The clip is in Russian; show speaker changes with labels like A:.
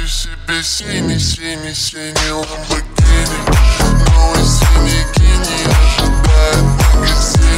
A: себе синий Ламборгини. Новый синий гини ожидает в магазине.